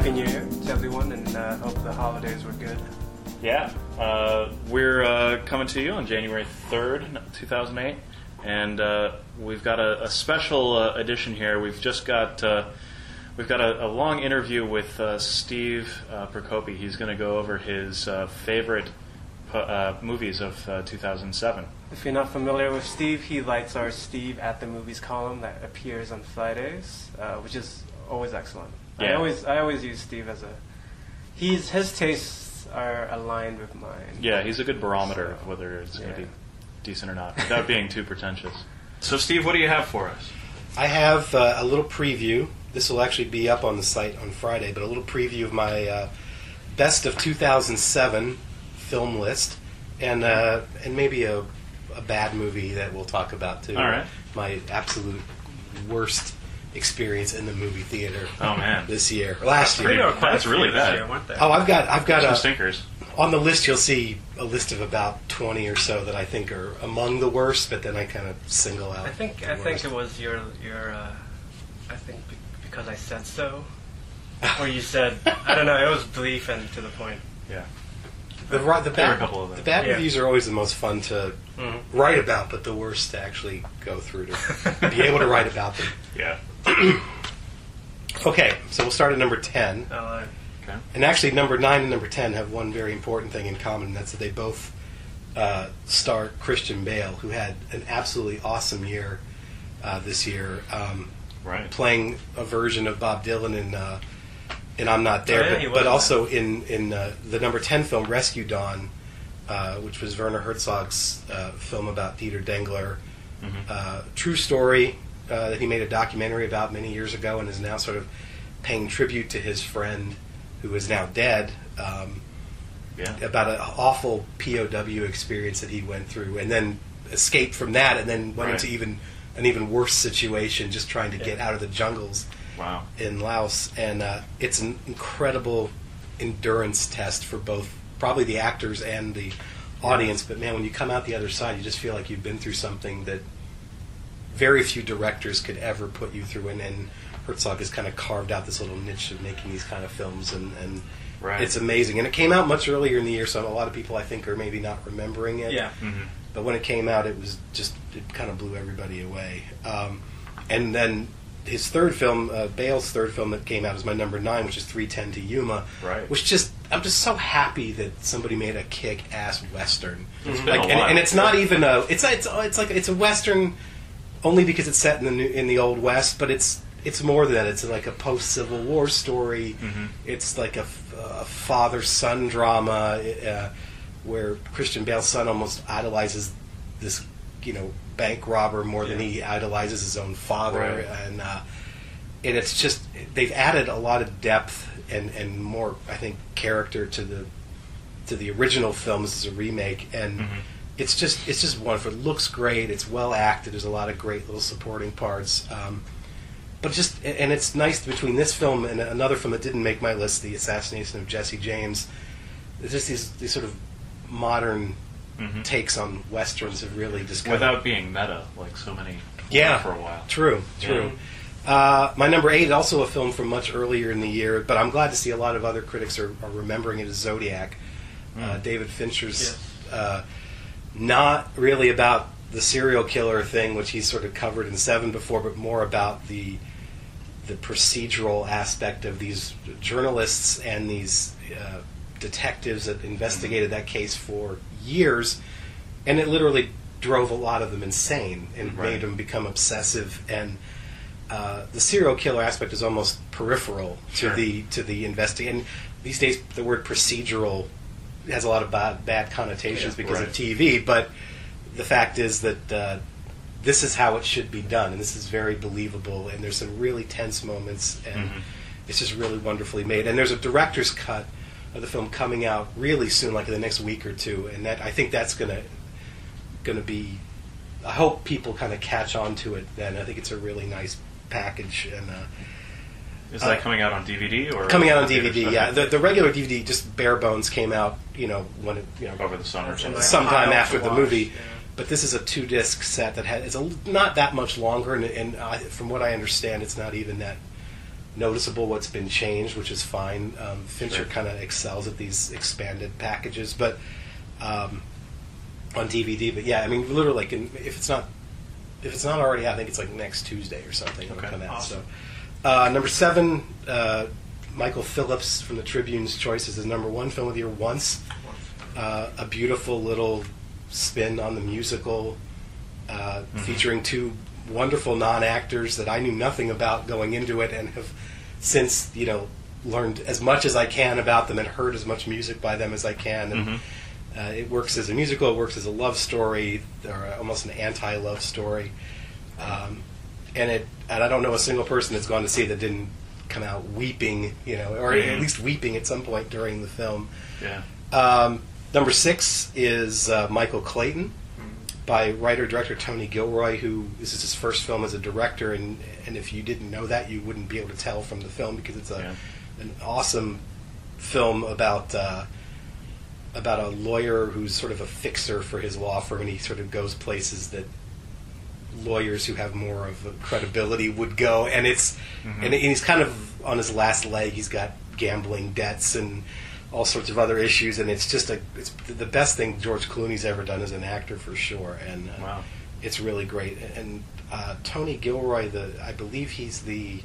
Happy New Year to everyone, and hope the holidays were good. Yeah, we're coming to you on January 3rd, 2008, and we've got a special edition here. We've got a long interview with Steve Procopi. He's going to go over his favorite movies of 2007. If you're not familiar with Steve, he writes our Steve at the Movies column that appears on Fridays, which is always excellent. Yeah. I always use Steve as his tastes are aligned with mine. Yeah, he's a good barometer of whether it's going to be decent or not, without being too pretentious. So, Steve, what do you have for us? I have a little preview. This will actually be up on the site on Friday, but a little preview of my best of 2007 film list, and maybe a bad movie that we'll talk about too. All right. My absolute worst experience in the movie theater. Oh man, this year, last year. That's really bad. I've got some stinkers. On the list, you'll see a list of about 20 or so that I think are among the worst, but then I kind of single out. I think it was your I think because I said so, or you said I don't know. It was brief and to the point. Yeah. The bad reviews are always the most fun to write about, but the worst to actually go through to be able to write about them. Yeah. Okay, so we'll start at number 10. Okay. And actually, number 9 and number 10 have one very important thing in common, and that's that they both star Christian Bale, who had an absolutely awesome year this year, playing a version of Bob Dylan in I'm Not There, but also in the number 10 film Rescue Dawn, which was Werner Herzog's film about Dieter Dengler. True story that he made a documentary about many years ago and is now sort of paying tribute to his friend who is now dead, about an awful POW experience that he went through and then escaped from that and then went into an even worse situation just trying to get out of the jungles. Wow. In Laos, and it's an incredible endurance test for both probably the actors and the audience, but man, when you come out the other side you just feel like you've been through something that very few directors could ever put you through, and Herzog has kind of carved out this little niche of making these kind of films, and it's amazing. And it came out much earlier in the year, so a lot of people I think are maybe not remembering it. But when it came out, it kind of blew everybody away. And then his third film, Bale's third film that came out is my number 9, which is 3:10 to Yuma. Which I'm just so happy that somebody made a kick-ass western. It's been a while. And it's not even it's a western only because it's set in the old West, but it's more than that. It's like a post-Civil War story. It's like a father-son drama where Christian Bale's son almost idolizes this, bank robber more than he idolizes his own father, and it's just they've added a lot of depth and more, I think, character to the original film. This is a remake, and it's just wonderful. It looks great. It's well acted. There's a lot of great little supporting parts, but it's nice between this film and another film that didn't make my list, The Assassination of Jesse James. There's just these sort of modern takes on westerns have really just without being meta like so many for a while. True. My number 8, also a film from much earlier in the year, but I'm glad to see a lot of other critics are remembering it as Zodiac. David Fincher's not really about the serial killer thing, which he's sort of covered in Seven before, but more about the procedural aspect of these journalists and these detectives that investigated that case for years, and it literally drove a lot of them insane and made them become obsessive. And the serial killer aspect is almost peripheral to the investigation. And these days, the word procedural has a lot of bad connotations because of TV. But the fact is that this is how it should be done, and this is very believable. And there's some really tense moments, and it's just really wonderfully made. And there's a director's cut of the film coming out really soon, like in the next week or two, and I think that's gonna be. I hope people kind of catch on to it. Then I think it's a really nice package. And is that coming out on DVD or coming out on DVD? Yeah, the regular DVD, just bare bones, came out. When it over the summer, sometime after the movie. Yeah. But this is a 2-disc set that it's not that much longer, and from what I understand, it's not even that noticeable what's been changed, which is fine. Fincher Sure. kind of excels at these expanded packages, but on DVD. But yeah, I mean, literally, like if it's not already out, I think it's like next Tuesday or something it'll Okay. come out. Awesome. So number 7, Michael Phillips from the Tribune's choice is his number 1 film of the year, Once. A beautiful little spin on the musical, featuring 2 wonderful non-actors that I knew nothing about going into it, and have since learned as much as I can about them and heard as much music by them as I can. And it works as a musical. It works as a love story, or almost an anti-love story. And I don't know a single person that's gone to see it that didn't come out weeping, or at least weeping at some point during the film. Yeah. Number 6 is Michael Clayton, by writer-director Tony Gilroy, who this is his first film as a director, and if you didn't know that, you wouldn't be able to tell from the film, because it's an awesome film about a lawyer who's sort of a fixer for his law firm, and he sort of goes places that lawyers who have more of a credibility would go, and and he's kind of on his last leg. He's got gambling debts and all sorts of other issues, and it's the best thing George Clooney's ever done as an actor, for sure. And Wow. It's really great. And Tony Gilroy, I believe he's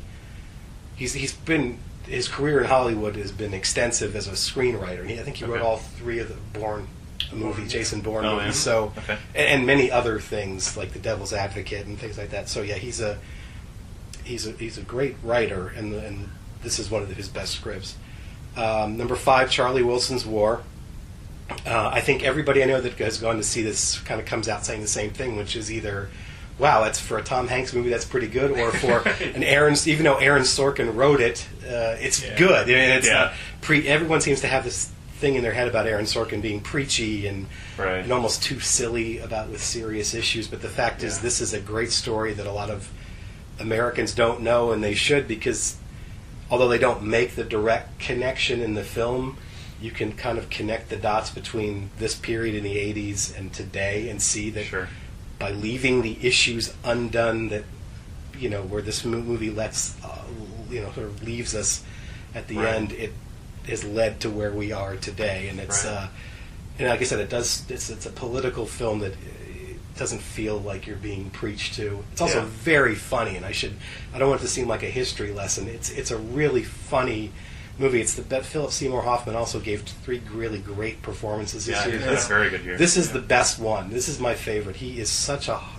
been, his career in Hollywood has been extensive as a screenwriter. I think he wrote all 3 of the Bourne movies, Jason Bourne movies. Yeah. So Okay. and many other things like The Devil's Advocate and things like that. So yeah, he's a great writer, and this is one of his best scripts. Number 5, Charlie Wilson's War. I think everybody I know that has gone to see this kind of comes out saying the same thing, which is either, wow, that's for a Tom Hanks movie, that's pretty good, or for an even though Aaron Sorkin wrote it, it's good. I mean, it's not everyone seems to have this thing in their head about Aaron Sorkin being preachy and almost too silly with serious issues, but the fact is this is a great story that a lot of Americans don't know, and they should, because although they don't make the direct connection in the film, you can kind of connect the dots between this period in the 80s and today, and see that by leaving the issues undone, that where this movie lets sort of leaves us at the end, it has led to where we are today. And it's and like I said, it's a political film that doesn't feel like you're being preached to. It's also very funny, and I don't want it to seem like a history lesson. It's a really funny movie. It's Philip Seymour Hoffman also gave 3 really great performances this year. He's had a very good year. This is the best one. This is my favorite. He is such a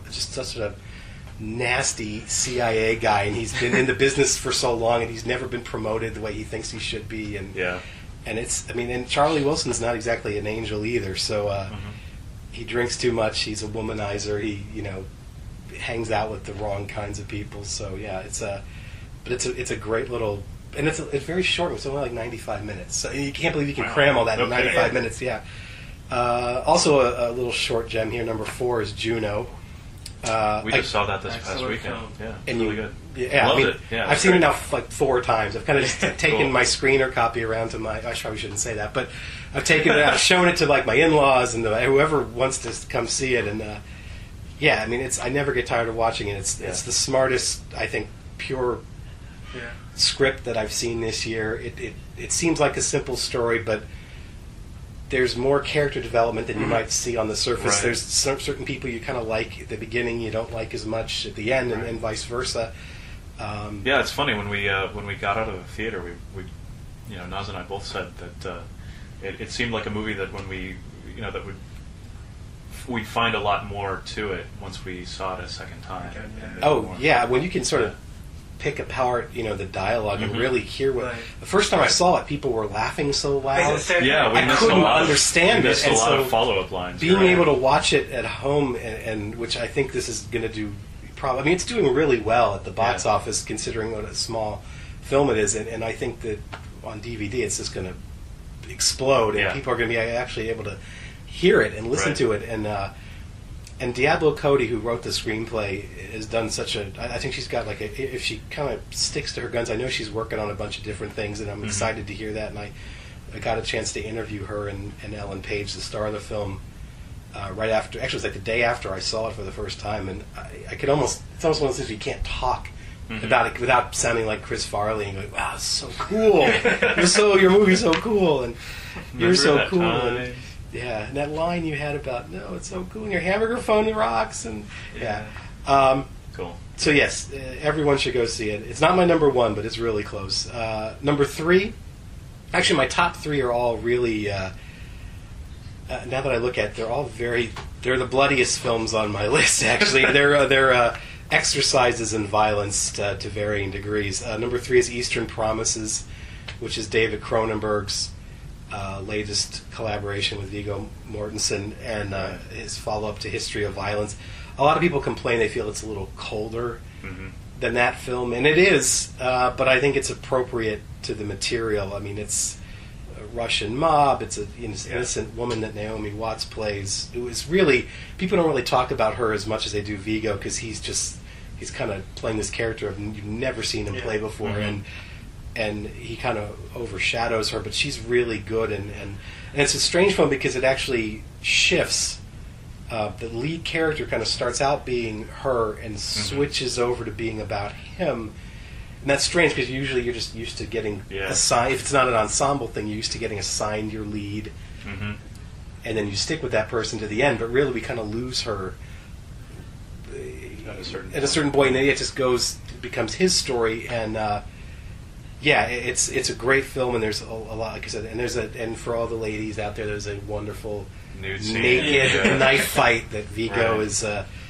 nasty CIA guy, and he's been in the business for so long, and he's never been promoted the way he thinks he should be. And and Charlie Wilson's not exactly an angel either. So he drinks too much. He's a womanizer. He hangs out with the wrong kinds of people. So yeah, it's a great little. And it's very short. It's only like 95 minutes. So you can't believe you can cram all that in 95 minutes. Yeah. Also, a little short gem here. Number 4 is Juno. We just saw that this past weekend. Yeah, it's really good. Yeah, Loved it. Yeah, I've seen it now like 4 times. I've kind of just taken my screener copy around to I probably shouldn't say that, but I've taken it out, shown it to like my in-laws and whoever wants to come see it. And I mean, I never get tired of watching it. It's the smartest, I think, pure script that I've seen this year. It seems like a simple story, but there's more character development than you might see on the surface. There's certain people you kind of like at the beginning, you don't like as much at the end, and vice versa. It's funny when we got out of the theater, we Naz and I both said that it seemed like a movie that when we'd find a lot more to it once we saw it a second time. When you can sort of pick apart, the dialogue and really hear what. The first time I saw it, people were laughing so loud. I couldn't understand it. And a lot of follow-up lines. Being able to watch it at home, and which I think this is going to do. I mean, it's doing really well at the box office, considering what a small film it is, and I think that on DVD it's just going to explode, and people are going to be actually able to hear it and listen to it, and Diablo Cody, who wrote the screenplay, has done such a. I think she's got if she kind of sticks to her guns, I know she's working on a bunch of different things, and I'm excited to hear that. And I got a chance to interview her and Ellen Page, the star of the film, right after. Actually, it was like the day after I saw it for the first time, and I could almost. It's almost one of those things you can't talk about it without sounding like Chris Farley and going, "Wow, it's so cool! Your movie's so cool, and you're so cool." And, yeah, and that line you had about, "No, it's so cool, and your hamburger phone rocks," and Cool. So yes, everyone should go see it. It's not my number one, but it's really close. Number three, actually, my top three are all really. Now that I look at it, they're the bloodiest films on my list. Actually, they're exercises in violence to varying degrees. Number three is Eastern Promises, which is David Cronenberg's latest collaboration with Viggo Mortensen and his follow-up to History of Violence. A lot of people complain they feel it's a little colder than that film, and it is, but I think it's appropriate to the material. I mean, it's a Russian mob, it's an innocent woman that Naomi Watts plays, who is really, people don't really talk about her as much as they do Viggo, because he's kind of playing this character you've never seen him play before, and he kind of overshadows her, but she's really good, and it's a strange film because it actually shifts. The lead character kind of starts out being her and switches over to being about him. And that's strange because usually you're just used to getting assigned, if it's not an ensemble thing, you're used to getting assigned your lead. And then you stick with that person to the end. But really we kind of lose her at a certain point. And then it just becomes his story. And it's a great film, and there's a lot, like I said, and for all the ladies out there, there's a wonderful naked knife fight that Viggo is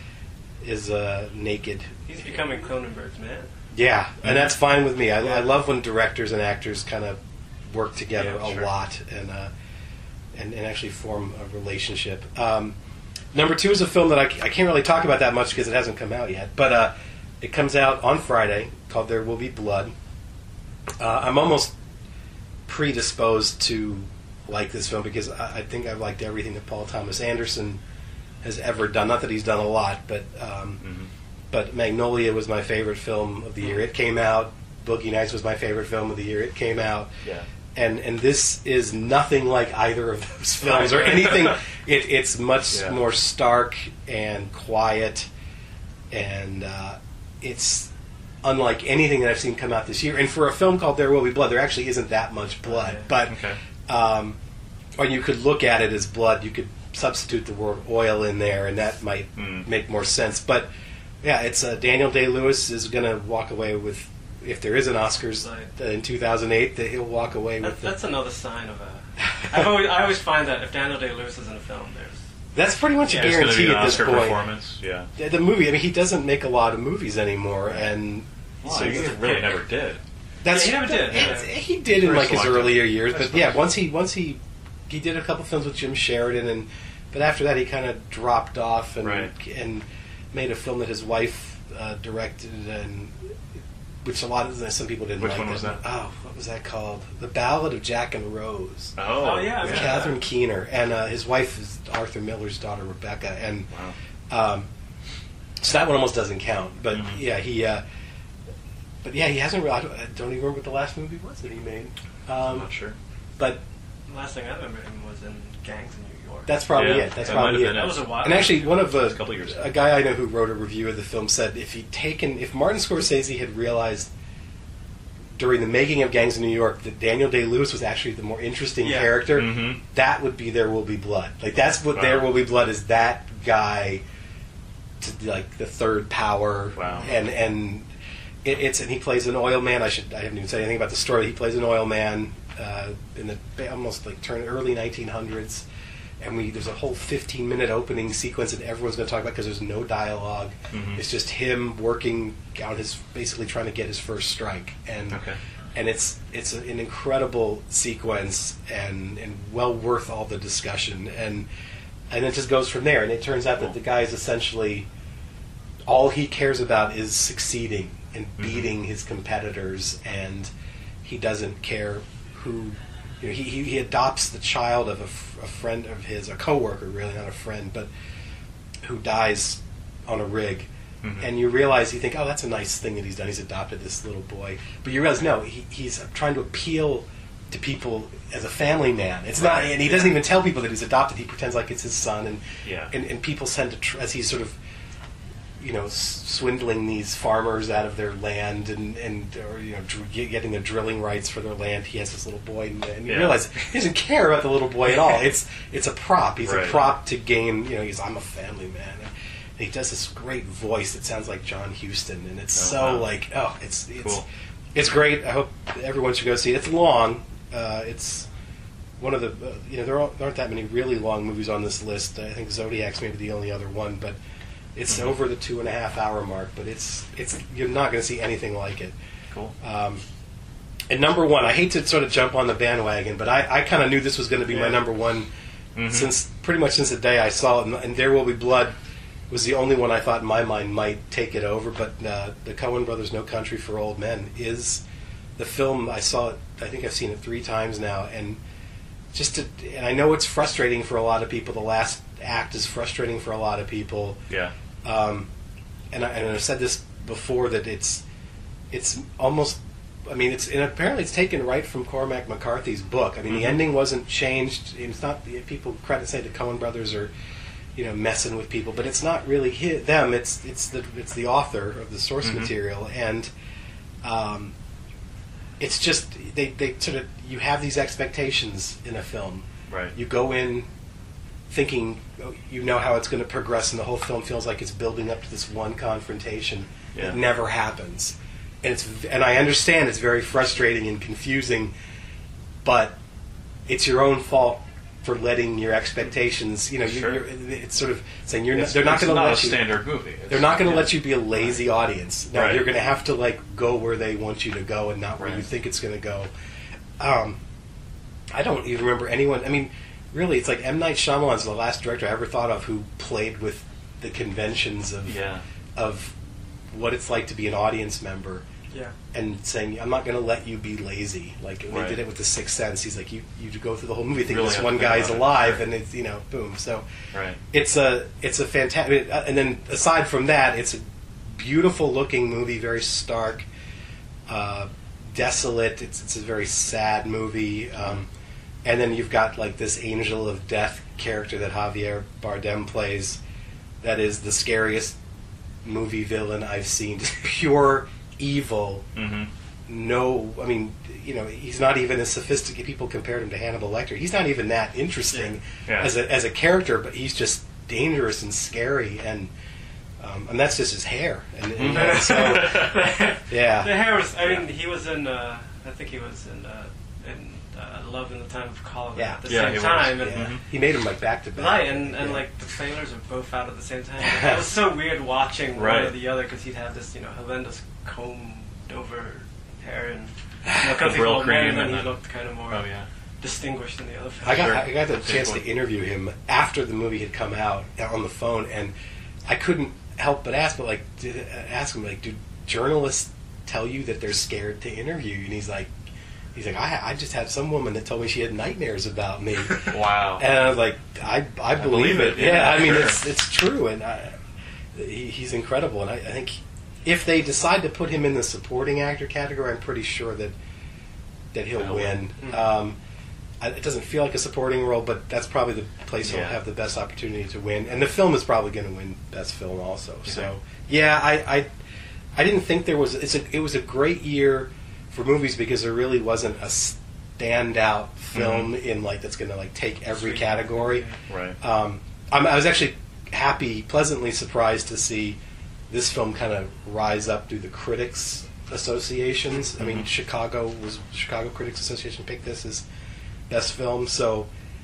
naked. He's becoming Cronenberg's man. Yeah, and that's fine with me. I love when directors and actors kind of work together a lot and actually form a relationship. Number two is a film that I can't really talk about that much because it hasn't come out yet, but it comes out on Friday, called There Will Be Blood. I'm almost predisposed to like this film because I think I've liked everything that Paul Thomas Anderson has ever done. Not that he's done a lot, but Magnolia was my favorite film of the year. It came out. Boogie Nights was my favorite film of the year. It came out. Yeah. And this is nothing like either of those films or anything. It's much more stark and quiet, and it's unlike anything that I've seen come out this year. And for a film called There Will Be Blood, there actually isn't that much blood. But or you could look at it as blood. You could substitute the word oil in there, and that might make more sense. But yeah, it's Daniel Day-Lewis is going to walk away with, if there is an Oscars in 2008, that he'll walk away with. That's another sign of a. I always find that if Daniel Day-Lewis is in a film, that's pretty much a guarantee at this point. Performance, the movie. I mean, he doesn't make a lot of movies anymore, and so he really never did. He never did. He did in like his earlier years, but once he did a couple films with Jim Sheridan, but after that he kind of dropped off and made a film that his wife directed, and which some people didn't like. Which one was that? Oh, what was that called? The Ballad of Jack and Rose. Oh yeah, with Catherine Keener, and his wife is Arthur Miller's daughter Rebecca, and so that one almost doesn't count. But he hasn't. I don't even remember what the last movie was that he made. I'm not sure. But the last thing I remember him was in Gangs in New York. That's probably it. That's probably it. That was a while. And actually, a couple years ago. A guy I know who wrote a review of the film said if Martin Scorsese had realized during the making of Gangs in New York that Daniel Day-Lewis was actually the more interesting character, that would be There Will Be Blood. Like that's what There Will Be Blood is. That guy, like the third power, and it's and he plays an oil man. I haven't even said anything about the story. He plays an oil man in the almost like early 1900s, and there's a whole 15-minute opening sequence that everyone's going to talk about because there's no dialogue. It's just him working out basically trying to get his first strike, and it's an incredible sequence and well worth all the discussion, and it just goes from there. And it turns out that the guy is essentially all he cares about is succeeding and beating his competitors, and he doesn't care who. He adopts the child of a friend of his, a coworker, really not a friend, but who dies on a rig. And you realize, you think, oh, that's a nice thing that he's done. He's adopted this little boy, but you realize, no, he's trying to appeal to people as a family man. It's not, and he doesn't even tell people that he's adopted. He pretends like it's his son, and people tend to, as he's sort of swindling these farmers out of their land and or getting the drilling rights for their land. He has this little boy, and you realize he doesn't care about the little boy at all. It's a prop. He's a prop to gain. I'm a family man. And he does this great voice that sounds like John Huston, and it's it's cool. It's great. I hope everyone should go see it. It's long. It's one of the there aren't that many really long movies on this list. I think Zodiac's maybe the only other one, but it's over the 2.5 hour mark. But it's you're not going to see anything like it. Cool. And number one, I hate to sort of jump on the bandwagon, but I kind of knew this was going to be my number one since the day I saw it. And There Will Be Blood was the only one I thought in my mind might take it over. But the Coen Brothers' No Country for Old Men is the film. I saw it. I think I've seen it 3 times now, and and I know it's frustrating for a lot of people. The last act is frustrating for a lot of people. Yeah. And I've said this before that it's almost. I mean, and apparently it's taken right from Cormac McCarthy's book. I mean, the ending wasn't changed. It's not people say the Coen Brothers are, messing with people, but it's not really them. It's the author of the source material, and it's just they sort of you have these expectations in a film. Right. You go in thinking how it's going to progress, and the whole film feels like it's building up to this one confrontation. Yeah. It never happens. And I understand it's very frustrating and confusing, but it's your own fault for letting your expectations. Sure. It's sort of saying they're not going to let you. Standard movie. They're not going to let you be a lazy audience. No, Right. You're going to have to go where they want you to go and not where you think it's going to go. I don't even remember anyone. I mean, really, it's like M. Night Shyamalan's the last director I ever thought of who played with the conventions of what it's like to be an audience member. Yeah. And saying, I'm not going to let you be lazy. Like, they did it with The Sixth Sense. He's like, you go through the whole movie thinking Really this one guy's alive, and it's, boom. So it's a fantastic... And then, aside from that, it's a beautiful-looking movie, very stark, desolate. It's a very sad movie. And then you've got, this angel of death character that Javier Bardem plays that is the scariest movie villain I've seen. Just pure evil. No, I mean, he's not even as sophisticated. People compared him to Hannibal Lecter. He's not even that interesting as a character, but he's just dangerous and scary, and that's just his hair. And so, yeah, the hair was. I mean, he was in. I think he was in Love in the Time of Colin at the same time. And he made him back to back. Right, and the trailers are both out at the same time. It was so weird watching one or the other because he'd have this, horrendous combed over hair and because he's old man, and he looked kind of more distinguished than the other film. I got the chance to interview him after the movie had come out on the phone, and I couldn't help but ask, do journalists tell you that they're scared to interview you? And he's like, I just had some woman that told me she had nightmares about me. Wow. And I was like, I believe it. Yeah, I mean, it's true, and he's incredible. And I think if they decide to put him in the supporting actor category, I'm pretty sure that he'll win. It doesn't feel like a supporting role, but that's probably the place he'll have the best opportunity to win. And the film is probably going to win Best Film also. So, I didn't think there was... It was a great year for movies because there really wasn't a standout film in that's going to take every category. Right. I was actually pleasantly surprised to see this film kind of rise up through the critics associations. I mean, Chicago Critics Association picked this as best film, so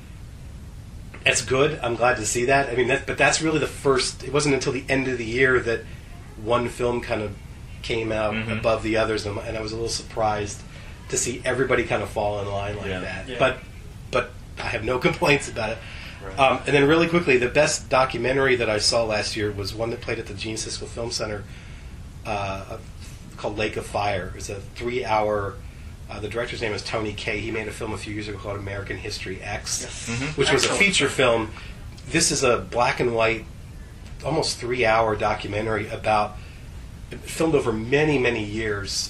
it's good. I'm glad to see that. I mean, but that's really the first. It wasn't until the end of the year that one film kind of came out above the others, and I was a little surprised to see everybody kind of fall in line like that. Yeah. But I have no complaints about it. Right. And then really quickly, the best documentary that I saw last year was one that played at the Gene Siskel Film Center called Lake of Fire. It's a 3-hour... the director's name is Tony Kaye. He made a film a few years ago called American History X, which was a feature film. This is a black and white, almost 3-hour documentary filmed over many, many years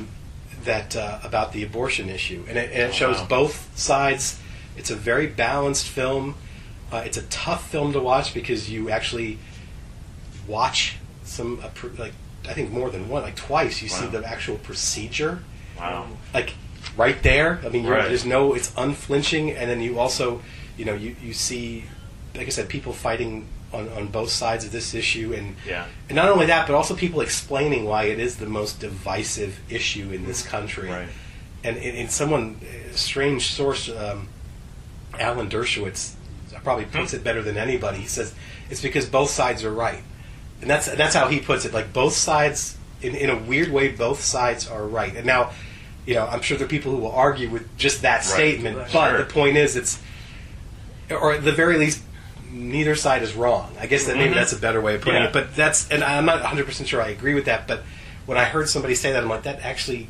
about the abortion issue. And it shows both sides. It's a very balanced film. It's a tough film to watch because you actually watch I think more than one, like twice. You see the actual procedure. Wow. Like right there. I mean, Right. it's unflinching, and then you also, you see, like I said, people fighting on both sides of this issue, and not only that, but also people explaining why it is the most divisive issue in this country. Right. And in someone, strange source, Alan Dershowitz probably puts it better than anybody. He says it's because both sides are right, and that's how he puts it. Like both sides, in a weird way, both sides are right. And now, I'm sure there are people who will argue with just that statement, but the point is, or at the very least, neither side is wrong. I guess that maybe that's a better way of putting it. But and I'm not 100% sure I agree with that. But when I heard somebody say that, I'm like, that actually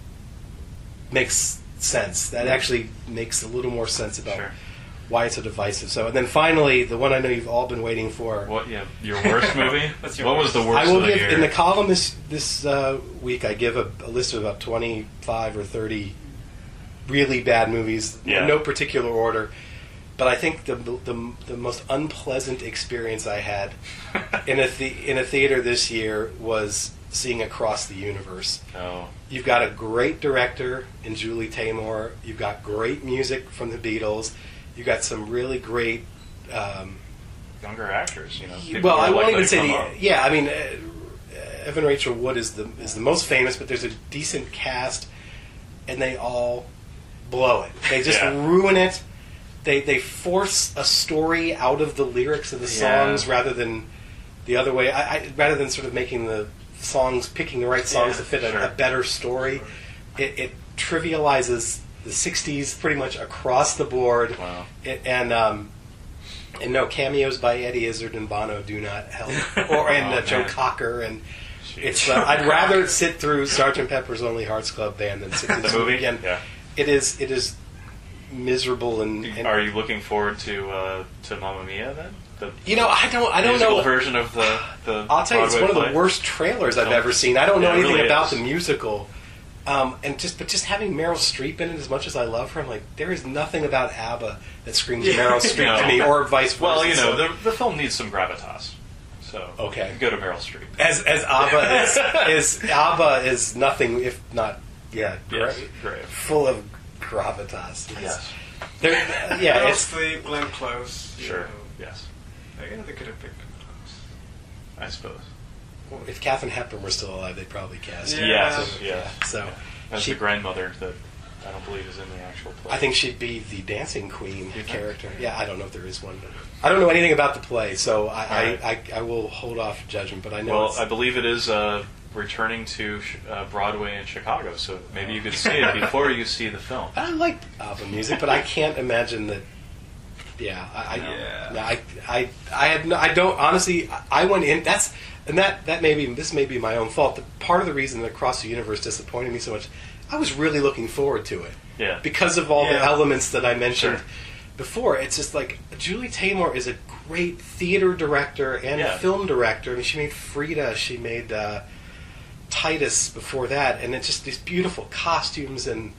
makes sense. That actually makes a little more sense about why it's so divisive. So, and then finally, the one I know you've all been waiting for. What? Yeah, your worst movie? What was the worst? I will of the give year? in the column this week. I give a list of about 25 or 30 really bad movies, in no particular order. But I think the most unpleasant experience I had in a theater this year was seeing Across the Universe. Oh. You've got a great director in Julie Taymor. You've got great music from the Beatles. You've got some really great younger actors. Well, I won't even say I mean, Evan Rachel Wood is the most famous, but there's a decent cast, and they all blow it. They just ruin it. They force a story out of the lyrics of the songs rather than the other way. Rather than sort of making the songs, picking the right songs to fit a better story, it trivializes the '60s pretty much across the board. Wow. And no cameos by Eddie Izzard and Bono do not help, Joe Cocker and. It's. I'd rather sit through Sgt. Pepper's Lonely Hearts Club Band than sit through this movie again. Yeah. It is miserable and are you looking forward to Mamma Mia then? I don't know version of the I'll tell you, it's Broadway one of the worst trailers I've ever seen. I don't know anything really about the musical, but just having Meryl Streep in it, as much as I love her, I'm like, there is nothing about ABBA that screams Meryl Streep to me, or vice versa. Well, the film needs some gravitas. So go to Meryl Streep. As ABBA is nothing if not great. Full of gravitas. Yes. Meryl Streep, Glenn Close. Sure. Yes. They could have picked Glenn Close, I suppose. Well, if Katharine Hepburn were still alive, they'd probably cast her. So that's the grandmother that I don't believe is in the actual play. I think she'd be the dancing queen character. Yeah, I don't know if there is one. I don't know anything about the play, so I will hold off judgment. But I know. Well, I believe it is returning to Broadway in Chicago, so maybe you could see it before you see the film. I like ABBA music, but I can't imagine that. I don't honestly. I went in. This may be my own fault. Part of the reason that Across the Universe disappointed me so much, I was really looking forward to it. Yeah. Because of all the elements that I mentioned before. It's just like Julie Taymor is a great theater director and film director. I mean, she made Frida. She made Titus before that, and it's just these beautiful costumes and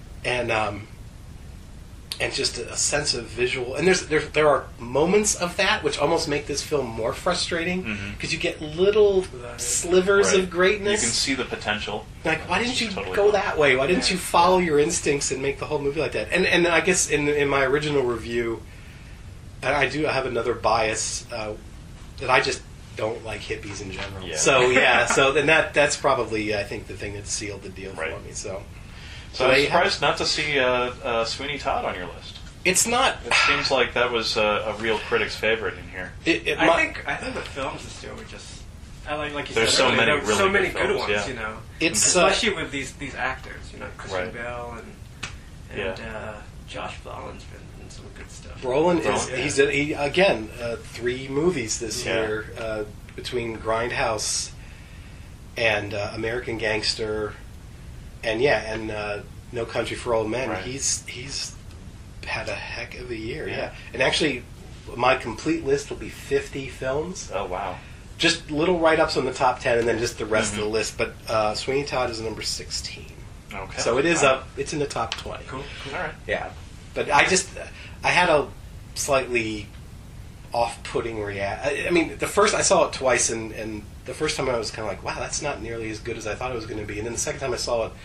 just a sense of visual. And there are moments of that which almost make this film more frustrating because you get little slivers of greatness. You can see the potential. Like, why didn't you go that way? Why didn't you follow your instincts and make the whole movie like that? And I guess in my original review, I have another bias that I just don't like hippies in general. Yeah. So then that's probably, I think, the thing that sealed the deal for me. So I'm surprised not to see Sweeney Todd on your list. It's not. It seems like that was a real critic's favorite in here. I think the films this year were just. Like you There's said, so many good films, ones, It's especially with these actors, Christian Bale and Josh Brolin's been in some good stuff. Brolin is he again 3 movies this year between Grindhouse and American Gangster. And No Country for Old Men. Right. He's had a heck of a year. Yeah. And actually, my complete list will be 50 films. Oh wow! Just little write-ups on the top 10, and then just the rest of the list. But Sweeney Todd is number 16. Okay. So it is up. It's in the top 20. Cool. All right. Yeah. But I had a slightly off-putting react. I mean, the first I saw it twice, and the first time I was kind of like, wow, that's not nearly as good as I thought it was going to be. And then the second time I saw it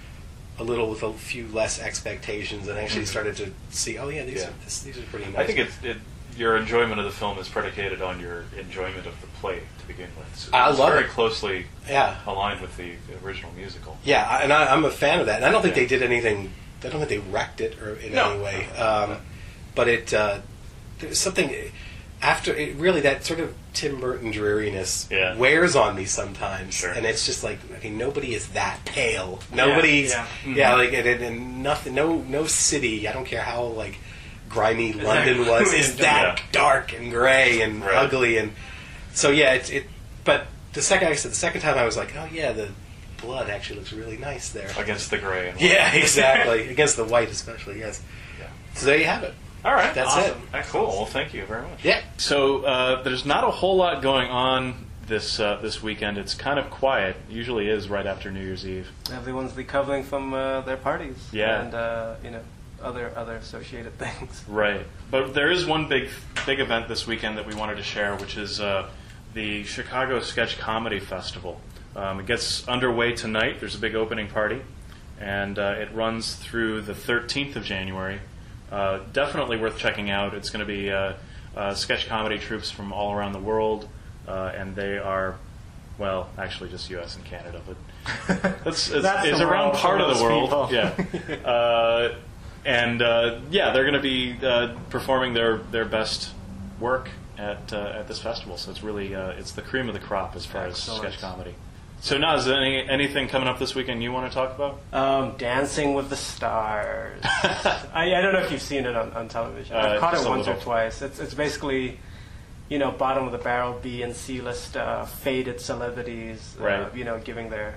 a little with a few less expectations, and actually started to see, oh yeah, these are pretty nice. I think your enjoyment of the film is predicated on your enjoyment of the play to begin with. So I love very it. closely aligned with the original musical. Yeah, and I'm a fan of that. And I don't think they did anything. I don't think they wrecked it or in any way. But there's something after it. Really, that sort of Tim Burton dreariness wears on me sometimes, and it's just like, okay, nobody is that pale. Nobody's like and nothing. No city. I don't care how like grimy London was, is that dark and gray and ugly, and so but the second time I was like, oh yeah, the blood actually looks really nice there against the gray and white. Yeah, exactly. Against the white especially, yes. So there you have it. All right, that's awesome. it. Cool. Well, thank you very much. Yeah. So there's not a whole lot going on this weekend. It's kind of quiet. Usually is right after New Year's Eve. Everyone's recovering from their parties. Yeah. And other associated things. Right. But there is one big event this weekend that we wanted to share, which is the Chicago Sketch Comedy Festival. It gets underway tonight. There's a big opening party, and it runs through the 13th of January. Definitely worth checking out. It's going to be sketch comedy troupes from all around the world, and they are, well, actually just U.S. and Canada, but it's around part of the world. Yeah. And they're going to be performing their best work at this festival. So it's really it's the cream of the crop as far as sketch comedy. So now, is there anything coming up this weekend you want to talk about? Dancing with the Stars. I don't know if you've seen it on television. I've caught it once or twice. It's basically, bottom of the barrel B and C list faded celebrities, giving their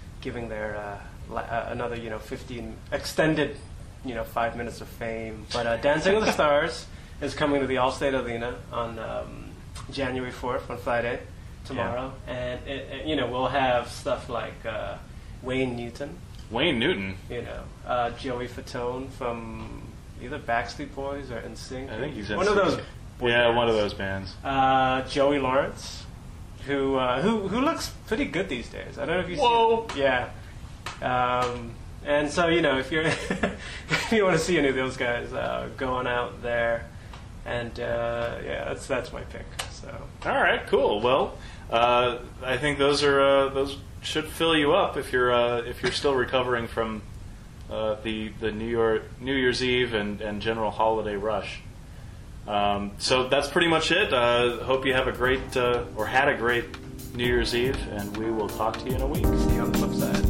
another 15 extended 5 minutes of fame. But Dancing with the Stars is coming to the Allstate Arena on January 4th, on Friday, tomorrow. And, we'll have stuff like Wayne Newton. Wayne Newton? Joey Fatone from either Backstreet Boys or NSYNC. I think he's one of those. Yeah, one of those bands. Joey Lawrence, who looks pretty good these days. I don't know if you've seen him. Yeah. And so, if you're if you want to see any of those guys, go on out there, and that's my pick. So. All right, cool. Well, I think those should fill you up if you're still recovering from the New Year's Eve and general holiday rush. So that's pretty much it. Hope you have a great or had a great New Year's Eve, and we will talk to you in a week. See you on the flip side.